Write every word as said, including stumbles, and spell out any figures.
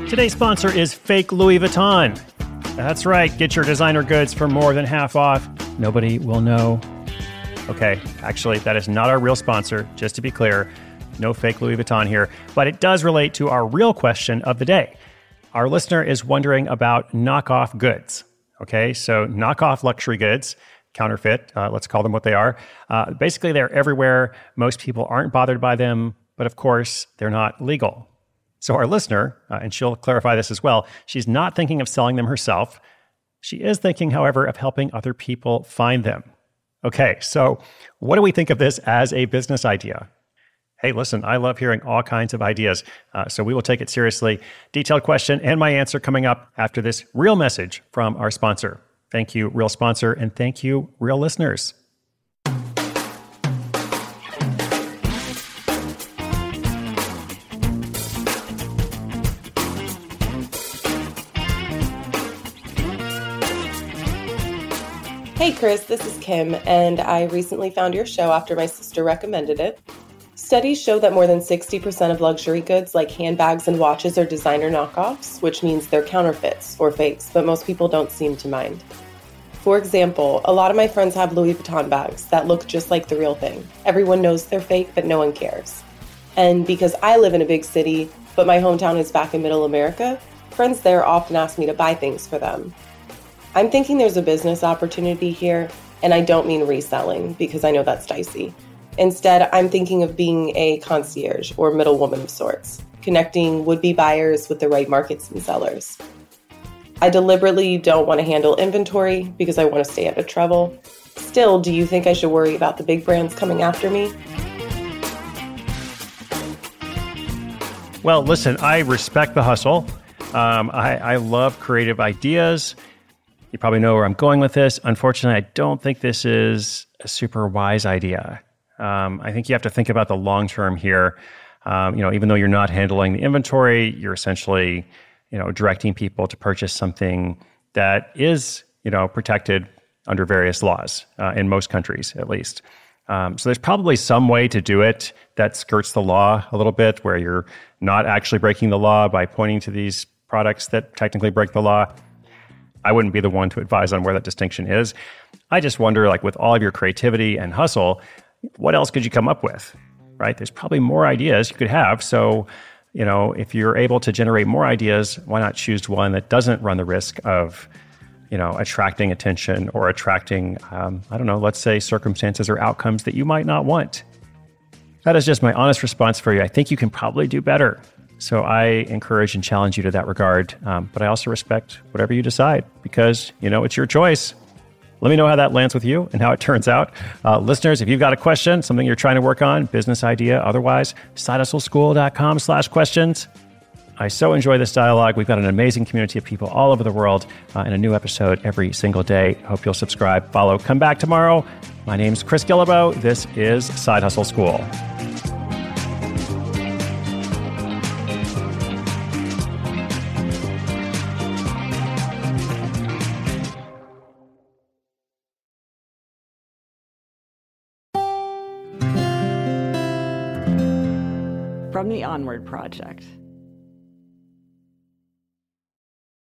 Today's sponsor is Fake Louis Vuitton. That's right. Get your designer goods for more than half off. Nobody will know. Okay, actually, that is not our real sponsor, just to be clear. No fake Louis Vuitton here. But it does relate to our real question of the day. Our listener is wondering about knockoff goods. Okay, so knockoff luxury goods, counterfeit, uh, let's call them what they are. Uh, basically, they're everywhere. Most people aren't bothered by them, but of course, they're not legal. So our listener, uh, and she'll clarify this as well, she's not thinking of selling them herself. She is thinking, however, of helping other people find them. Okay, so what do we think of this as a business idea? Hey, listen, I love hearing all kinds of ideas, uh, so we will take it seriously. Detailed question and my answer coming up after this real message from our sponsor. Thank you, real sponsor, and thank you, real listeners. Hey Chris, this is Kim, and I recently found your show after my sister recommended it. Studies show that more than sixty percent of luxury goods like handbags and watches are designer knockoffs, which means they're counterfeits or fakes, but most people don't seem to mind. For example, a lot of my friends have Louis Vuitton bags that look just like the real thing. Everyone knows they're fake, but no one cares. And because I live in a big city, but my hometown is back in Middle America, friends there often ask me to buy things for them. I'm thinking there's a business opportunity here, and I don't mean reselling because I know that's dicey. Instead, I'm thinking of being a concierge or middlewoman of sorts, connecting would-be buyers with the right markets and sellers. I deliberately don't want to handle inventory because I want to stay out of trouble. Still, do you think I should worry about the big brands coming after me? Well, listen, I respect the hustle. Um, I, I love creative ideas. You probably know where I'm going with this. Unfortunately, I don't think this is a super wise idea. Um, I think you have to think about the long term here. Um, you know, even though you're not handling the inventory, you're essentially, you know, directing people to purchase something that is, you know, protected under various laws uh, in most countries, at least. Um, so there's probably some way to do it that skirts the law a little bit, where you're not actually breaking the law by pointing to these products that technically break the law. I wouldn't be the one to advise on where that distinction is. I just wonder, like, with all of your creativity and hustle, what else could you come up with, right? There's probably more ideas you could have. So, you know, if you're able to generate more ideas, why not choose one that doesn't run the risk of, you know, attracting attention or attracting, um, I don't know, let's say circumstances or outcomes that you might not want. That is just my honest response for you. I think you can probably do better. So I encourage and challenge you to that regard. Um, but I also respect whatever you decide because, you know, it's your choice. Let me know how that lands with you and how it turns out. Uh, listeners, if you've got a question, something you're trying to work on, business idea, otherwise, sidehustleschool.com slash questions. I so enjoy this dialogue. We've got an amazing community of people all over the world uh, and a new episode every single day. Hope you'll subscribe, follow, come back tomorrow. My name's Chris Guillebeau. This is Side Hustle School. From the Onward Project.